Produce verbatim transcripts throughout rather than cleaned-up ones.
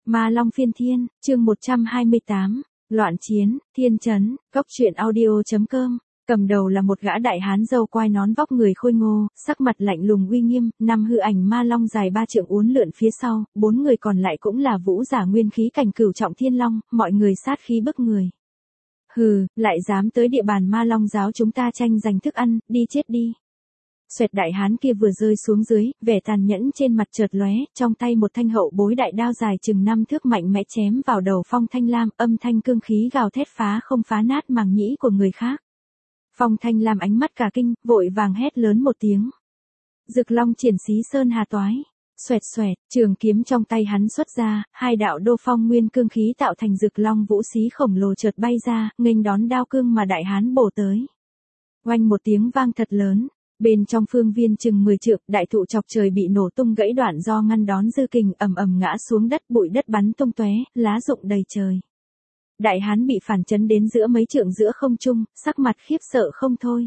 Ma Long phiên thiên, chương một trăm hai mươi tám, loạn chiến, thiên trấn, góc truyện audio chấm com. Cầm đầu là một gã đại hán râu quai nón vóc người khôi ngô, sắc mặt lạnh lùng uy nghiêm, năm hư ảnh ma long dài ba trượng uốn lượn phía sau, bốn người còn lại cũng là vũ giả nguyên khí cảnh cửu trọng thiên long, mọi người sát khí bức người. Hừ, lại dám tới địa bàn ma long giáo chúng ta tranh giành thức ăn, đi chết đi. Xoẹt đại hán kia vừa rơi xuống dưới, vẻ tàn nhẫn trên mặt chợt lóe, trong tay một thanh hậu bối đại đao dài chừng năm thước mạnh mẽ chém vào đầu Phong Thanh Lam, âm thanh cương khí gào thét phá không phá nát màng nhĩ của người khác. Phong Thanh Lam ánh mắt cả kinh, vội vàng hét lớn một tiếng. Dực Long triển xí sơn hà toái. Xoẹt xoẹt, trường kiếm trong tay hắn xuất ra, hai đạo đô phong nguyên cương khí tạo thành Dực Long vũ xí khổng lồ chợt bay ra, nghênh đón đao cương mà đại hán bổ tới. Oanh một tiếng vang thật lớn. Bên trong phương viên chừng mười trượng, đại thụ chọc trời bị nổ tung gãy đoạn do ngăn đón dư kình, ầm ầm ngã xuống đất, bụi đất bắn tung tóe, lá rụng đầy trời. Đại hán bị phản chấn đến giữa mấy trượng giữa không trung, sắc mặt khiếp sợ không thôi.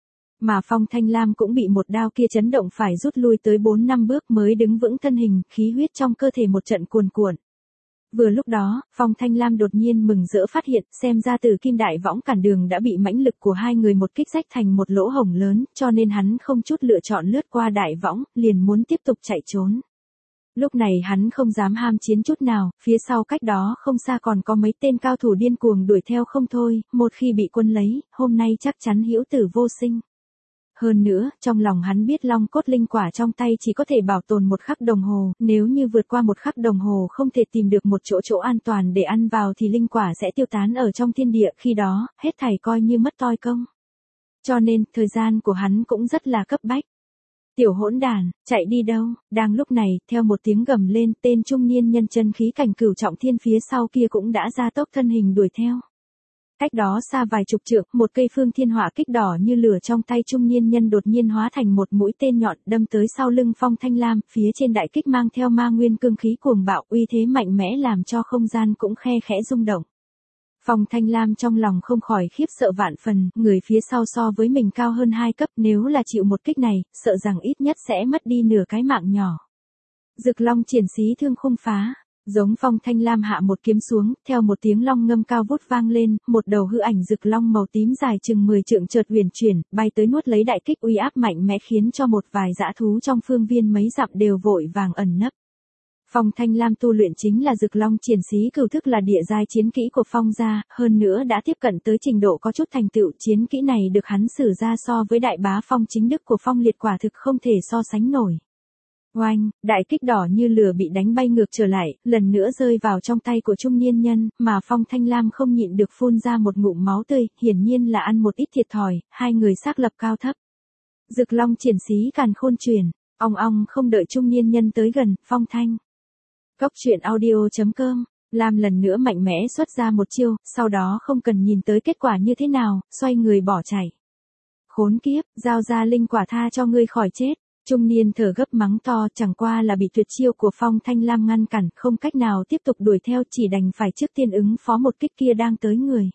Mà Phong Thanh Lam cũng bị một đao kia chấn động phải rút lui tới bốn năm bước mới đứng vững thân hình, khí huyết trong cơ thể một trận cuồn cuộn. Vừa lúc đó, Phong Thanh Lam đột nhiên mừng rỡ phát hiện, xem ra Tử Kim Đại Võng cản đường đã bị mãnh lực của hai người một kích rách thành một lỗ hổng lớn, cho nên hắn không chút lựa chọn lướt qua đại võng, liền muốn tiếp tục chạy trốn. Lúc này hắn không dám ham chiến chút nào, phía sau cách đó không xa còn có mấy tên cao thủ điên cuồng đuổi theo không thôi, một khi bị quân lấy, hôm nay chắc chắn hữu tử vô sinh. Hơn nữa, trong lòng hắn biết long cốt linh quả trong tay chỉ có thể bảo tồn một khắc đồng hồ, nếu như vượt qua một khắc đồng hồ không thể tìm được một chỗ chỗ an toàn để ăn vào thì linh quả sẽ tiêu tán ở trong thiên địa, khi đó, hết thảy coi như mất toi công. Cho nên, thời gian của hắn cũng rất là cấp bách. Tiểu hỗn đàn, chạy đi đâu? Đang lúc này, theo một tiếng gầm lên, tên trung niên nhân chân khí cảnh cửu trọng thiên phía sau kia cũng đã ra tốc thân hình đuổi theo. Cách đó xa vài chục trượng, một cây phương thiên hỏa kích đỏ như lửa trong tay trung niên nhân đột nhiên hóa thành một mũi tên nhọn đâm tới sau lưng Phong Thanh Lam, phía trên đại kích mang theo ma nguyên cương khí cuồng bạo, uy thế mạnh mẽ làm cho không gian cũng khe khẽ rung động. Phong Thanh Lam trong lòng không khỏi khiếp sợ vạn phần, người phía sau so với mình cao hơn hai cấp, nếu là chịu một kích này, sợ rằng ít nhất sẽ mất đi nửa cái mạng nhỏ. Dực Long triển xí thương khung phá. Giống Phong Thanh Lam hạ một kiếm xuống, theo một tiếng long ngâm cao vút vang lên, một đầu hư ảnh Dực Long màu tím dài chừng mười trượng chợt huyền chuyển, bay tới nuốt lấy đại kích uy áp mạnh mẽ khiến cho một vài dã thú trong phương viên mấy dặm đều vội vàng ẩn nấp. Phong Thanh Lam tu luyện chính là Dực Long triển xí cửu thức là địa giai chiến kỹ của Phong gia, hơn nữa đã tiếp cận tới trình độ có chút thành tựu, chiến kỹ này được hắn sử ra so với đại bá Phong chính đức của Phong Liệt quả thực không thể so sánh nổi. Oanh, đại kích đỏ như lửa bị đánh bay ngược trở lại, lần nữa rơi vào trong tay của trung niên nhân, mà Phong Thanh Lam không nhịn được phun ra một ngụm máu tươi, hiển nhiên là ăn một ít thiệt thòi, hai người xác lập cao thấp. Dực Long triển xí càn khôn truyền, ong ong không đợi trung niên nhân tới gần, Phong Thanh. Góc truyện audio chấm com, Lam lần nữa mạnh mẽ xuất ra một chiêu, sau đó không cần nhìn tới kết quả như thế nào, xoay người bỏ chạy. Khốn kiếp, giao ra linh quả tha cho ngươi khỏi chết. Trung niên thở gấp mắng to, chẳng qua là bị tuyệt chiêu của Phong Thanh Lam ngăn cản, không cách nào tiếp tục đuổi theo, chỉ đành phải trước tiên ứng phó một kích kia đang tới người.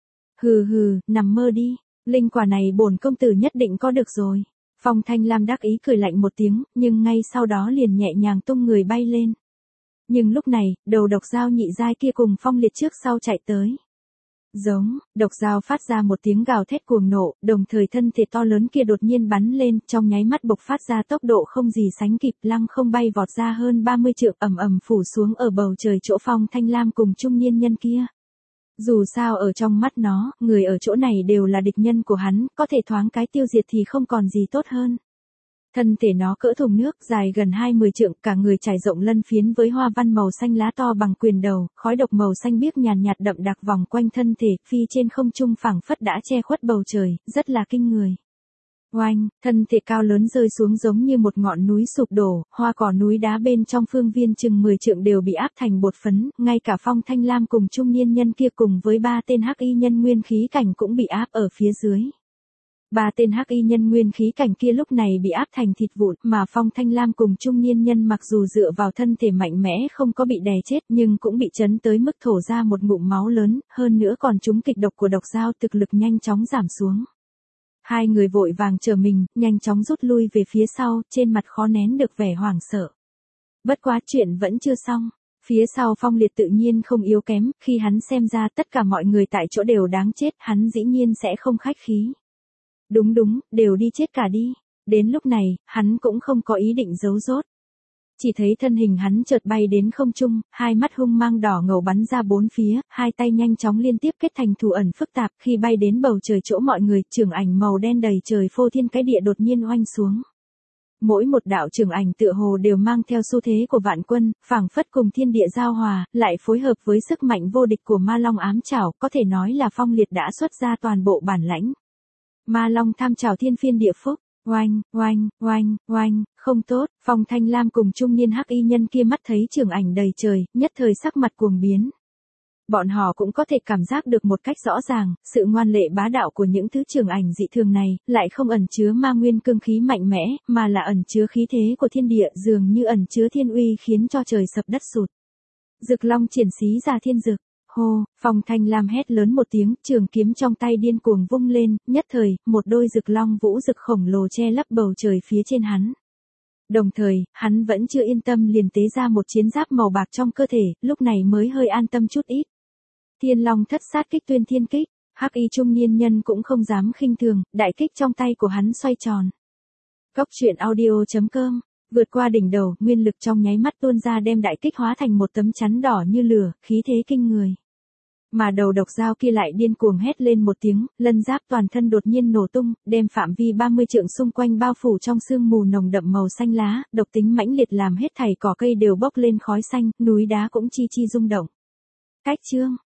Hừ hừ, nằm mơ đi, linh quả này bổn công tử nhất định có được rồi. Phong Thanh Lam đắc ý cười lạnh một tiếng, nhưng ngay sau đó liền nhẹ nhàng tung người bay lên. Nhưng lúc này, đầu độc dao nhị giai kia cùng Phong Liệt trước sau chạy tới. Giống, độc dao phát ra một tiếng gào thét cuồng nộ, đồng thời thân thể to lớn kia đột nhiên bắn lên, trong nháy mắt bộc phát ra tốc độ không gì sánh kịp, lăng không bay vọt ra hơn ba mươi trượng, ầm ầm phủ xuống ở bầu trời chỗ Phong Thanh Lam cùng trung niên nhân kia. Dù sao ở trong mắt nó, người ở chỗ này đều là địch nhân của hắn, có thể thoáng cái tiêu diệt thì không còn gì tốt hơn. Thân thể nó cỡ thùng nước, dài gần hai mươi trượng, cả người trải rộng lân phiến với hoa văn màu xanh lá to bằng quyền đầu, khói độc màu xanh biếc nhàn nhạt đậm đặc vòng quanh thân thể, phi trên không trung phảng phất đã che khuất bầu trời, rất là kinh người. Oanh, thân thể cao lớn rơi xuống giống như một ngọn núi sụp đổ, hoa cỏ núi đá bên trong phương viên chừng mười trượng đều bị áp thành bột phấn, ngay cả Phong Thanh Lam cùng trung niên nhân kia cùng với ba tên hắc y nhân nguyên khí cảnh cũng bị áp ở phía dưới. Ba tên hắc y nhân nguyên khí cảnh kia lúc này bị áp thành thịt vụn, mà Phong Thanh Lam cùng trung niên nhân mặc dù dựa vào thân thể mạnh mẽ không có bị đè chết nhưng cũng bị chấn tới mức thổ ra một ngụm máu lớn, hơn nữa còn trúng kịch độc của độc dao, thực lực nhanh chóng giảm xuống. Hai người vội vàng trở mình, nhanh chóng rút lui về phía sau, trên mặt khó nén được vẻ hoảng sợ. Bất quá chuyện vẫn chưa xong. Phía sau Phong Liệt tự nhiên không yếu kém, khi hắn xem ra tất cả mọi người tại chỗ đều đáng chết, hắn dĩ nhiên sẽ không khách khí. Đúng đúng, đều đi chết cả đi. Đến lúc này, hắn cũng không có ý định giấu rốt. Chỉ thấy thân hình hắn chợt bay đến không trung, hai mắt hung mang đỏ ngầu bắn ra bốn phía, hai tay nhanh chóng liên tiếp kết thành thủ ẩn phức tạp, khi bay đến bầu trời chỗ mọi người, chưởng ảnh màu đen đầy trời phô thiên cái địa đột nhiên oanh xuống. Mỗi một đạo chưởng ảnh tựa hồ đều mang theo xu thế của vạn quân, phảng phất cùng thiên địa giao hòa, lại phối hợp với sức mạnh vô địch của ma long ám trảo, có thể nói là Phong Liệt đã xuất ra toàn bộ bản lãnh. Ma long tham trảo thiên phiên địa phúc. Oanh, oanh, oanh, oanh, không tốt, Phong Thanh Lam cùng trung niên hắc y nhân kia mắt thấy chưởng ảnh đầy trời, nhất thời sắc mặt cuồng biến. Bọn họ cũng có thể cảm giác được một cách rõ ràng, sự ngoan lệ bá đạo của những thứ chưởng ảnh dị thường này, lại không ẩn chứa ma nguyên cương khí mạnh mẽ, mà là ẩn chứa khí thế của thiên địa, dường như ẩn chứa thiên uy khiến cho trời sập đất sụt. Dực long triển xí ra thiên dực. Hô, Phong Thanh Lam hét lớn một tiếng, trường kiếm trong tay điên cuồng vung lên, nhất thời, một đôi rực long vũ rực khổng lồ che lấp bầu trời phía trên hắn. Đồng thời, hắn vẫn chưa yên tâm liền tế ra một chiến giáp màu bạc trong cơ thể, lúc này mới hơi an tâm chút ít. Thiên long thất sát kích tuyên thiên kích, hắc y trung niên nhân cũng không dám khinh thường, đại kích trong tay của hắn xoay tròn. Cốc truyện audio chấm com. Vượt qua đỉnh đầu, nguyên lực trong nháy mắt tuôn ra đem đại kích hóa thành một tấm chắn đỏ như lửa, khí thế kinh người. Mà đầu độc dao kia lại điên cuồng hét lên một tiếng, lân giáp toàn thân đột nhiên nổ tung, đem phạm vi ba mươi trượng xung quanh bao phủ trong sương mù nồng đậm màu xanh lá, độc tính mãnh liệt làm hết thảy cỏ cây đều bốc lên khói xanh, núi đá cũng chi chi rung động. Cách chương